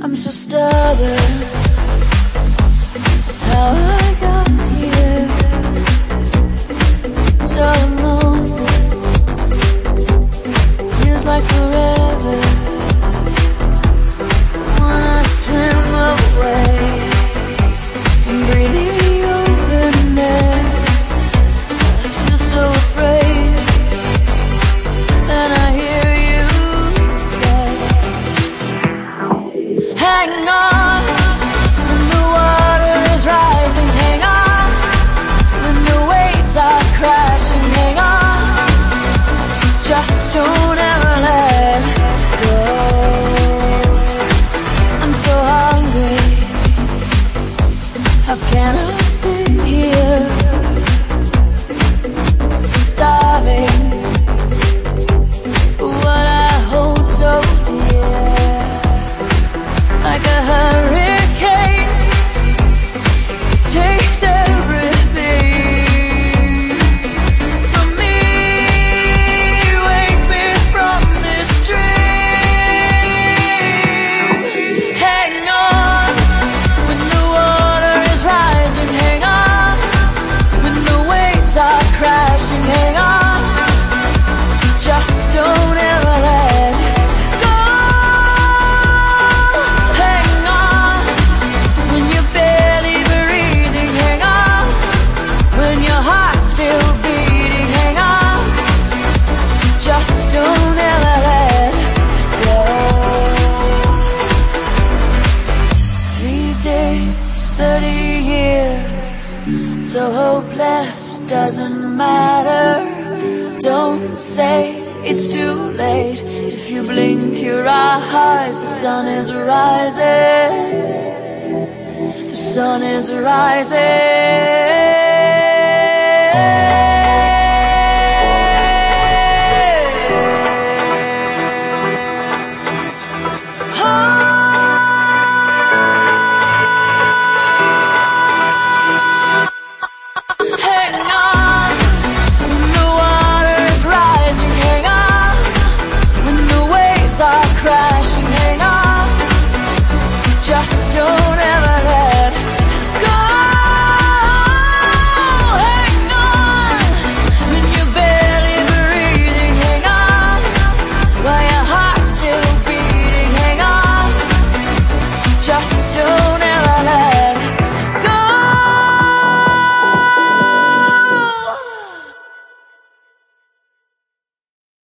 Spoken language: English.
I'm so stubborn, that's how I got here. So alone, feels like forever. Wanna swim away and breathe the open air, but I feel so afraid. Then I hear you say, hang on, when the water is rising, hang on, when the waves are crashing, hang on, just don't ever let go. I'm so hungry, how can I stay here? I'm starving for what I hold so dear. Like a hurricane, it takes everything from me. Wake me from this dream. Hang on, when the water is rising, hang on, when the waves are crashing, hang on, just don't ever let go. Hang on, when you're barely breathing, hang on, when your heart's still beating, hang on, just don't ever let go. 3 days, 30 years, so hopeless, doesn't matter. Don't say it's too late. If you blink your eyes, the sun is rising. The sun is rising.